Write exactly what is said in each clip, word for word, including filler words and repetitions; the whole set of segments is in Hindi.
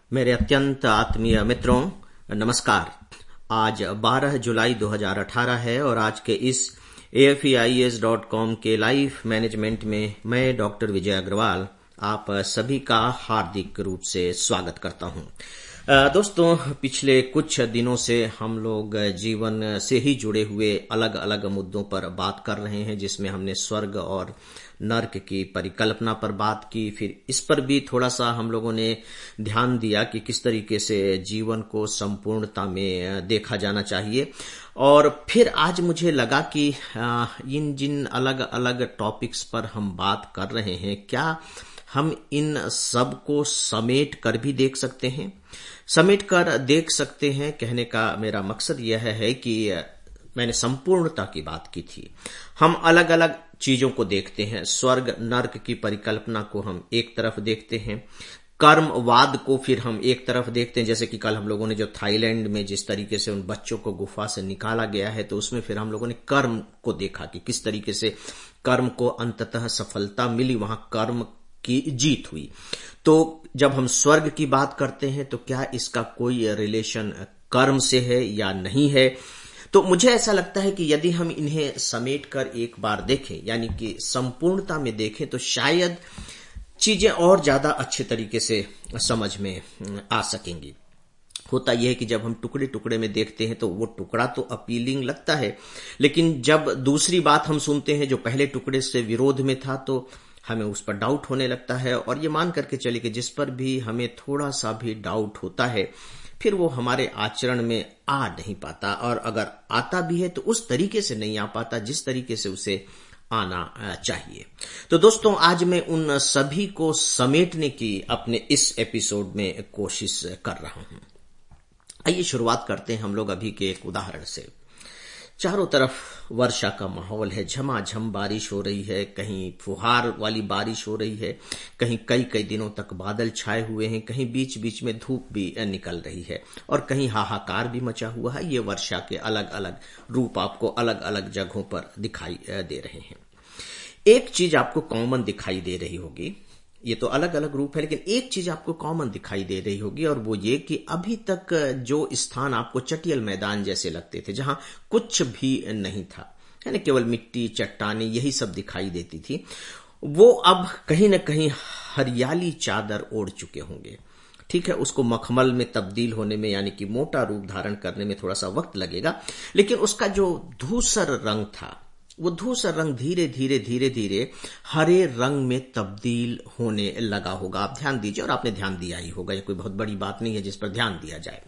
मेरे अत्यंत आत्मीय मित्रों, नमस्कार। आज बारह जुलाई दो हज़ार अठारह है और आज के इस A F E I S dot com के लाइफ मैनेजमेंट में मैं डॉक्टर विजय अग्रवाल आप सभी का हार्दिक रूप से स्वागत करता हूं। दोस्तों, पिछले कुछ दिनों से हम लोग जीवन से ही जुड़े हुए अलग अलग मुद्दों पर बात कर रहे हैं, जिसमें हमने स्वर्ग और नर्क की परिकल्पना पर बात की। फिर इस पर भी थोड़ा सा हम लोगों ने ध्यान दिया कि किस तरीके से जीवन को संपूर्णता में देखा जाना चाहिए। और फिर आज मुझे लगा कि इन जिन अलग अलग टॉपिक्स पर हम बात कर रहे हैं, क्या हम इन सब को समेट कर भी देख सकते हैं। समेट कर देख सकते हैं कहने का मेरा मकसद यह है कि मैंने संपूर्णता की बात की थी। हम अलग अलग चीजों को देखते हैं। स्वर्ग नर्क की परिकल्पना को हम एक तरफ देखते हैं, कर्मवाद को फिर हम एक तरफ देखते हैं। जैसे कि कल हम लोगों ने जो थाईलैंड में जिस तरीके से उन बच्चों को गुफा से निकाला गया है, तो उसमें फिर हम लोगों ने कर्म को देखा कि किस तरीके से कर्म को अंततः सफलता मिली, वहां कर्म की जीत हुई। तो जब हम स्वर्ग की बात करते हैं तो क्या इसका कोई रिलेशन कर्म से है या नहीं है। तो मुझे ऐसा लगता है कि यदि हम इन्हें समेट कर एक बार देखें, यानी कि संपूर्णता में देखें, तो शायद चीजें और ज्यादा अच्छे तरीके से समझ में आ सकेंगी। होता यह है कि जब हम टुकड़े टुकड़े में देखते हैं तो वो टुकड़ा तो अपीलिंग लगता है, लेकिन जब दूसरी बात हम सुनते हैं जो पहले टुकड़े से विरोध में था, तो हमें उस पर डाउट होने लगता है। और ये मान करके चले कि जिस पर भी हमें थोड़ा सा भी डाउट होता है, फिर वो हमारे आचरण में आ नहीं पाता, और अगर आता भी है तो उस तरीके से नहीं आ पाता जिस तरीके से उसे आना चाहिए। तो दोस्तों, आज मैं उन सभी को समेटने की अपने इस एपिसोड में कोशिश कर रहा हूं। आइए शुरुआत करते हैं हम लोग अभी के एक उदाहरण से। चारों तरफ वर्षा का माहौल है, झमाझम बारिश हो रही है, कहीं फुहार वाली बारिश हो रही है, कहीं कई कई दिनों तक बादल छाए हुए हैं, कहीं बीच बीच में धूप भी निकल रही है, और कहीं हाहाकार भी मचा हुआ है। ये वर्षा के अलग अलग रूप आपको अलग अलग जगहों पर दिखाई दे रहे हैं। एक चीज आपको कॉमन दिखाई दे रही होगी, ये तो अलग अलग रूप है, लेकिन एक चीज आपको कॉमन दिखाई दे रही होगी, और वो ये कि अभी तक जो स्थान आपको चटियल मैदान जैसे लगते थे, जहां कुछ भी नहीं था, यानी केवल मिट्टी चट्टाने यही सब दिखाई देती थी, वो अब कहीं ना कहीं हरियाली चादर ओढ़ चुके होंगे। ठीक है, उसको मखमल में तब्दील होने में, यानी कि मोटा रूप धारण करने में थोड़ा सा वक्त लगेगा, लेकिन उसका जो धूसर रंग था, वो धूसर रंग धीरे धीरे धीरे धीरे हरे रंग में तब्दील होने लगा होगा। आप ध्यान दीजिए, और आपने ध्यान दिया ही होगा, ये कोई बहुत बड़ी बात नहीं है जिस पर ध्यान दिया जाए।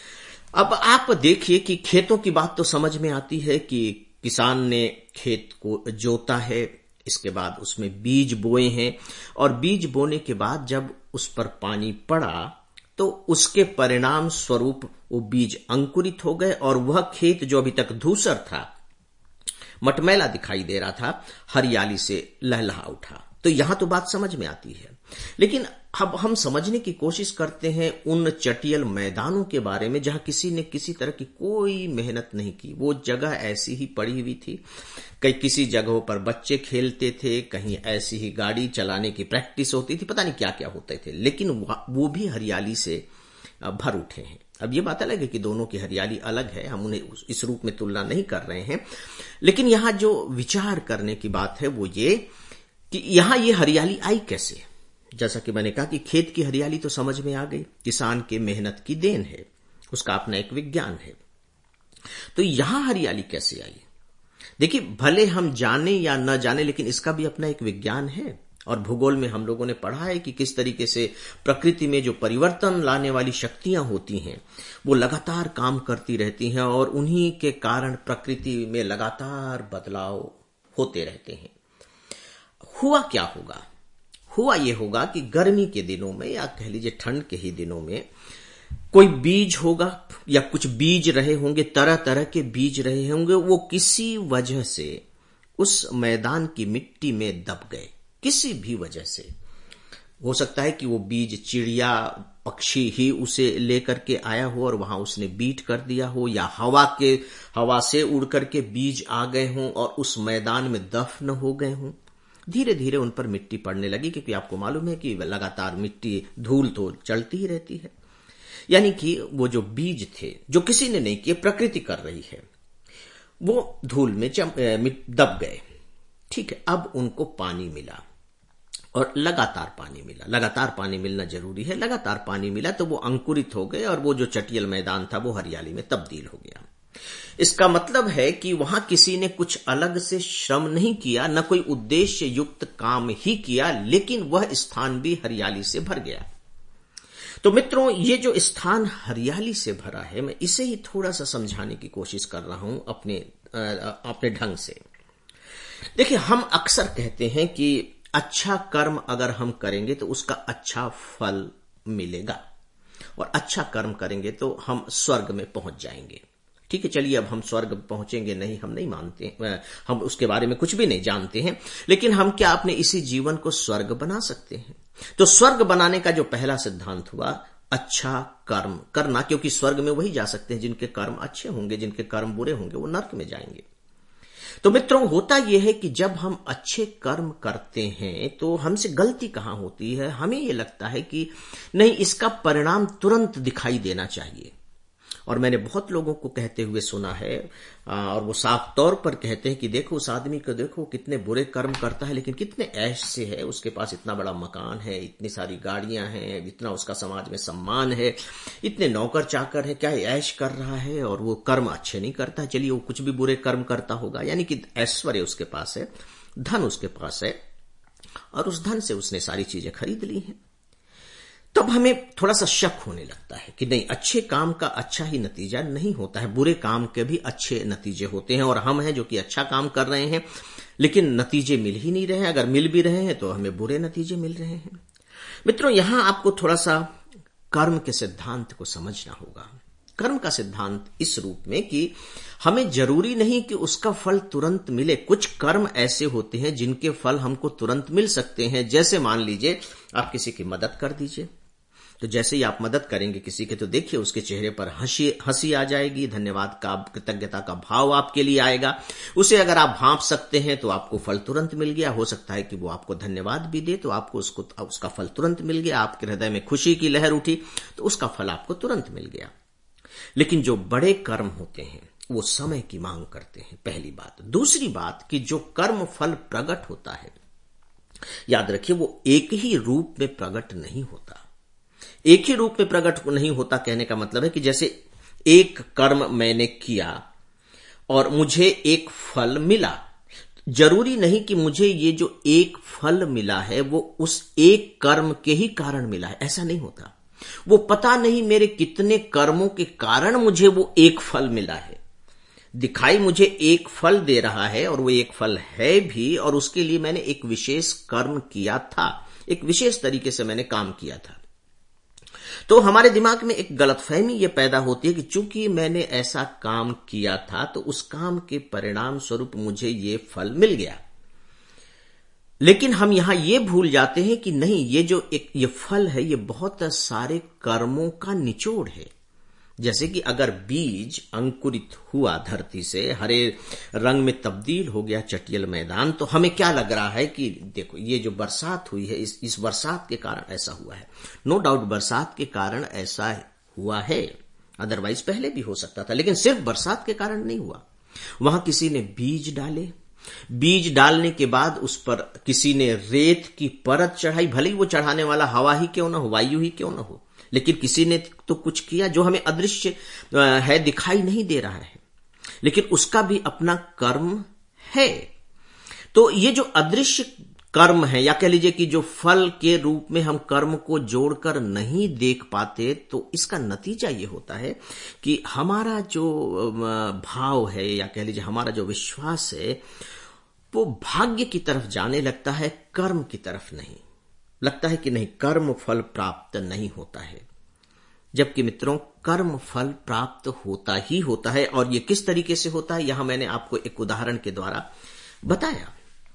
अब आप देखिए कि खेतों की बात तो समझ में आती है कि किसान ने खेत को जोता है, इसके बाद उसमें बीज बोए हैं, और बीज बोने के बाद जब उस पर पानी पड़ा तो उसके परिणाम स्वरूप वो बीज अंकुरित हो गए, और वह खेत जो अभी तक धूसर था, मटमैला दिखाई दे रहा था, हरियाली से लहलहा उठा। तो यहां तो बात समझ में आती है, लेकिन अब हम समझने की कोशिश करते हैं उन चटियल मैदानों के बारे में जहां किसी ने किसी तरह की कोई मेहनत नहीं की। वो जगह ऐसी ही पड़ी हुई थी, कहीं किसी जगहों पर बच्चे खेलते थे, कहीं ऐसी ही गाड़ी चलाने की प्रैक्टिस होती थी, पता नहीं क्या क्या होते थे, लेकिन वो भी हरियाली से भर उठे हैं। अब ये बात अलग है कि दोनों की हरियाली अलग है, हम उन्हें इस रूप में तुलना नहीं कर रहे हैं, लेकिन यहां जो विचार करने की बात है वो ये कि यहां ये हरियाली आई कैसे। जैसा कि मैंने कहा कि खेत की हरियाली तो समझ में आ गई, किसान के मेहनत की देन है, उसका अपना एक विज्ञान है। तो यहां हरियाली कैसे आई? देखिए, भले हम जाने या न जाने, लेकिन इसका भी अपना एक विज्ञान है। और भूगोल में हम लोगों ने पढ़ा है कि किस तरीके से प्रकृति में जो परिवर्तन लाने वाली शक्तियां होती हैं वो लगातार काम करती रहती हैं, और उन्हीं के कारण प्रकृति में लगातार बदलाव होते रहते हैं। हुआ क्या होगा? हुआ ये होगा कि गर्मी के दिनों में, या कह लीजिए ठंड के ही दिनों में, कोई बीज होगा या कुछ बीज रहे होंगे, तरह तरह के बीज रहे होंगे, वो किसी वजह से उस मैदान की मिट्टी में दब गए। किसी भी वजह से हो सकता है कि वो बीज चिड़िया पक्षी ही उसे लेकर के आया हो और वहां उसने बीट कर दिया हो, या हवा के हवा से उड़ करके बीज आ गए हों और उस मैदान में दफन हो गए हों। धीरे धीरे उन पर मिट्टी पड़ने लगी, क्योंकि आपको मालूम है कि लगातार मिट्टी धूल तो चलती ही रहती है। यानी कि वो जो बीज थे जो किसी ने नहीं किए, प्रकृति कर रही है, वो धूल में दब गए। ठीक है, अब उनको पानी मिला और लगातार पानी मिला। लगातार पानी मिलना जरूरी है। लगातार पानी मिला तो वो अंकुरित हो गए और वो जो चटियल मैदान था वो हरियाली में तब्दील हो गया। इसका मतलब है कि वहां किसी ने कुछ अलग से श्रम नहीं किया, न कोई उद्देश्य युक्त काम ही किया, लेकिन वह स्थान भी हरियाली से भर गया। तो मित्रों, ये जो स्थान हरियाली से भरा है, मैं इसे ही थोड़ा सा समझाने की कोशिश कर रहा हूं अपने अपने ढंग से। देखिए, हम अक्सर कहते हैं कि अच्छा कर्म अगर हम करेंगे तो उसका अच्छा फल मिलेगा, और अच्छा कर्म करेंगे तो हम स्वर्ग में पहुंच जाएंगे। ठीक है, चलिए, अब हम स्वर्ग पहुंचेंगे नहीं, हम नहीं मानते, हम उसके बारे में कुछ भी नहीं जानते हैं, लेकिन हम क्या अपने इसी जीवन को स्वर्ग बना सकते हैं? तो स्वर्ग बनाने का जो पहला सिद्धांत हुआ, अच्छा कर्म करना, क्योंकि स्वर्ग में वही जा सकते हैं जिनके कर्म अच्छे होंगे, जिनके कर्म बुरे होंगे वो नर्क में जाएंगे। तो मित्रों, होता यह है कि जब हम अच्छे कर्म करते हैं तो हमसे गलती कहां होती है? हमें यह लगता है कि नहीं, इसका परिणाम तुरंत दिखाई देना चाहिए। और मैंने बहुत लोगों को कहते हुए सुना है, और वो साफ तौर पर कहते हैं कि देखो उस आदमी को, देखो कितने बुरे कर्म करता है लेकिन कितने ऐश से है, उसके पास इतना बड़ा मकान है, इतनी सारी गाड़ियां हैं, इतना उसका समाज में सम्मान है, इतने नौकर चाकर है, क्या ऐश कर रहा है, और वो कर्म अच्छे नहीं करता है। चलिए, वो कुछ भी बुरे कर्म करता होगा, यानी कि ऐश्वर्य उसके पास है, धन उसके पास है, और उस धन से उसने सारी चीजें खरीद ली हैं। तब हमें थोड़ा सा शक होने लगता है कि नहीं, अच्छे काम का अच्छा ही नतीजा नहीं होता है, बुरे काम के भी अच्छे नतीजे होते हैं, और हम हैं जो कि अच्छा काम कर रहे हैं लेकिन नतीजे मिल ही नहीं रहे हैं। अगर मिल भी रहे हैं तो हमें बुरे नतीजे मिल रहे हैं। मित्रों, यहां आपको थोड़ा सा कर्म के सिद्धांत को समझना होगा। कर्म का सिद्धांत इस रूप में कि हमें जरूरी नहीं कि उसका फल तुरंत मिले। कुछ कर्म ऐसे होते हैं जिनके फल हमको तुरंत मिल सकते हैं। जैसे मान लीजिए आप किसी की मदद कर दीजिए, तो जैसे ही आप मदद करेंगे किसी के, तो देखिए उसके चेहरे पर हंसी हंसी आ जाएगी, धन्यवाद का, कृतज्ञता का भाव आपके लिए आएगा। उसे अगर आप भांप सकते हैं तो आपको फल तुरंत मिल गया। हो सकता है कि वो आपको धन्यवाद भी दे तो आपको उसको उसका फल तुरंत मिल गया। आपके हृदय में खुशी की लहर उठी तो उसका फल आपको तुरंत मिल गया। लेकिन जो बड़े कर्म होते हैं वो समय की मांग करते हैं, पहली बात। दूसरी बात कि जो कर्म फल प्रकट होता है, याद रखिए, वो एक ही रूप में प्रकट नहीं होता। एक ही रूप में प्रकट नहीं होता कहने का मतलब है कि जैसे एक कर्म मैंने किया और मुझे एक फल मिला, जरूरी नहीं कि मुझे ये जो एक फल मिला है वो उस एक कर्म के ही कारण मिला है, ऐसा नहीं होता। वो पता नहीं मेरे कितने कर्मों के कारण मुझे वो एक फल मिला है। दिखाई मुझे एक फल दे रहा है और वो एक फल है भी, और उसके लिए मैंने एक विशेष कर्म किया था, एक विशेष तरीके से मैंने काम किया था। तो हमारे दिमाग में एक गलतफहमी ये पैदा होती है कि चूंकि मैंने ऐसा काम किया था तो उस काम के परिणाम स्वरूप मुझे ये फल मिल गया। लेकिन हम यहां ये भूल जाते हैं कि नहीं, ये जो एक ये फल है ये बहुत सारे कर्मों का निचोड़ है। जैसे कि अगर बीज अंकुरित हुआ धरती से, हरे रंग में तब्दील हो गया चटियल मैदान, तो हमें क्या लग रहा है कि देखो ये जो बरसात हुई है, इस इस बरसात के कारण ऐसा हुआ है। नो डाउट बरसात के कारण ऐसा हुआ है, अदरवाइज पहले भी हो सकता था, लेकिन सिर्फ बरसात के कारण नहीं हुआ। वहां किसी ने बीज डाले, बीज डालने के बाद उस पर किसी ने रेत की परत चढ़ाई, भले ही वो चढ़ाने वाला हवा ही क्यों ना हो, वायु ही क्यों ना हो, लेकिन किसी ने तो कुछ किया जो हमें अदृश्य है, दिखाई नहीं दे रहा है, लेकिन उसका भी अपना कर्म है। तो ये जो अदृश्य कर्म है, या कह लीजिए कि जो फल के रूप में हम कर्म को जोड़कर नहीं देख पाते, तो इसका नतीजा ये होता है कि हमारा जो भाव है, या कह लीजिए हमारा जो विश्वास है, वो भाग्य की तरफ जाने लगता है, कर्म की तरफ नहीं। लगता है कि नहीं, कर्म फल प्राप्त नहीं होता है, जबकि मित्रों कर्म फल प्राप्त होता ही होता है। और ये किस तरीके से होता है, यहां मैंने आपको एक उदाहरण के द्वारा बताया।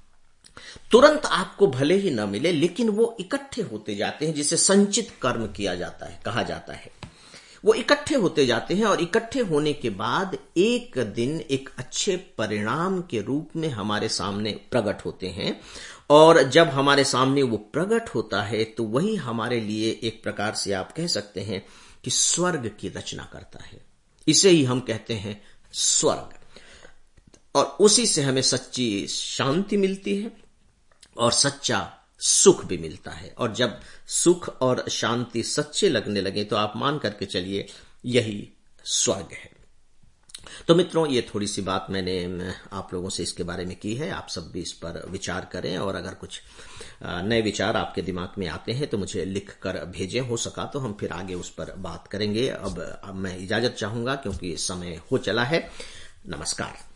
तुरंत आपको भले ही न मिले, लेकिन वो इकट्ठे होते जाते हैं, जिसे संचित कर्म किया जाता है, कहा जाता है। वो इकट्ठे होते जाते हैं और इकट्ठे होने के बाद एक दिन एक अच्छे परिणाम के रूप में हमारे सामने प्रकट होते हैं। और जब हमारे सामने वो प्रकट होता है तो वही हमारे लिए एक प्रकार से आप कह सकते हैं कि स्वर्ग की रचना करता है। इसे ही हम कहते हैं स्वर्ग। और उसी से हमें सच्ची शांति मिलती है और सच्चा सुख भी मिलता है। और जब सुख और शांति सच्चे लगने लगे तो आप मान करके चलिए यही स्वर्ग है। तो मित्रों, ये थोड़ी सी बात मैंने आप लोगों से इसके बारे में की है। आप सब भी इस पर विचार करें और अगर कुछ नए विचार आपके दिमाग में आते हैं तो मुझे लिख कर भेजें। हो सका तो हम फिर आगे उस पर बात करेंगे। अब, अब मैं इजाजत चाहूंगा क्योंकि समय हो चला है। नमस्कार।